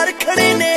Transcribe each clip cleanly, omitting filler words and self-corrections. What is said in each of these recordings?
यार खड़े ने।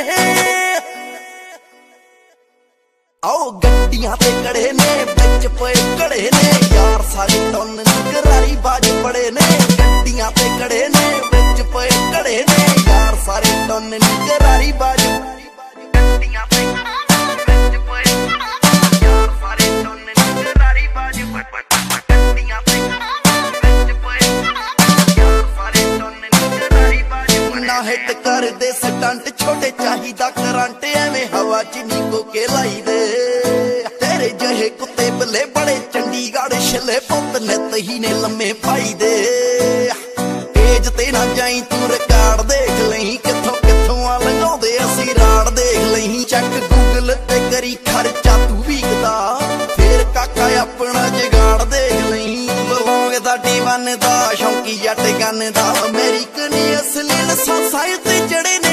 आओ गड्डियां ते कड़े ने बिच पे कड़े ने यार सारे टन करारी बाज पड़े ने। गड्डियां ते कड़े ने बिच पे कड़े ने यार सारे टन करारी बाज। गड्डियां ते बिच पे यार सारे टन करारी बाज। गड्डियां ते बिच पे यार सारे टन करारी बाज। ना हिट कर दे स्टंट छोटे चाहिदा करंट एवें हवा च नी कोके लाई दे। तेरे जहे कुत्ते बले बड़े चंडीगढ़ छिले पुत नित ही ने लम्मे पाई दे। तेज ते ना जाई तू रिकार्ड देख लही किथों किथों आ लगाउंदे असीं राड़ देख लही। चैक गूगल ते करी खर्चा तू वीकदा फिर काका अपना जुगाड़ देख लही। बलौंग दा D1 दा शौकी जट गन दा अमेरिकन असली लसांसां ते चढ़े ने।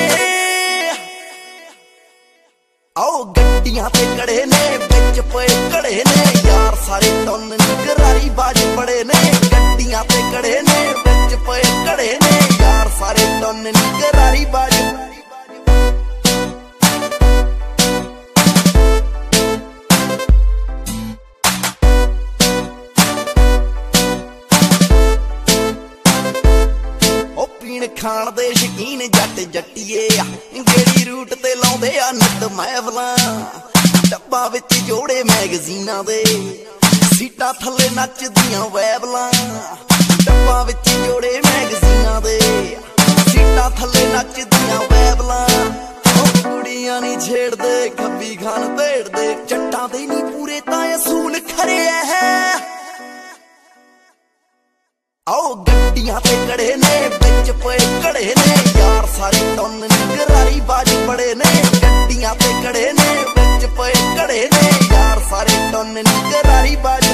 आओ गड्डियां ते कड़े ने बिच पे कड़े ने यार सारे टन करारी बाज पड़े ने। गड्डियां ते कड़े ने बिच पे कड़े ने यार सारे टन करारी बाज। पीण खाण दे शकीन जट जट्टिए गेड़ी रूट ते लाउंदे आ नित महफलां। डब्बा विच जोड़े मैगजीनां दे सीटां थल्ले नचदियां वैबलां। डब्बा विच जोड़े मैगजीनां दे सीटां थल्ले नचदियां वैबलां। कुड़ियां नी छेड़दे खब्बी खान भेड़दे जट्टां दे नी पूरे तां असूल खरे है। आओ गड्डियां ते कड़े ने बिच पे कड़े ने यार सारे टन करारी बाज पड़े ने। गड्डियां ते कड़े ने बिच पे कड़े ने यार सारे टन करारी बाज।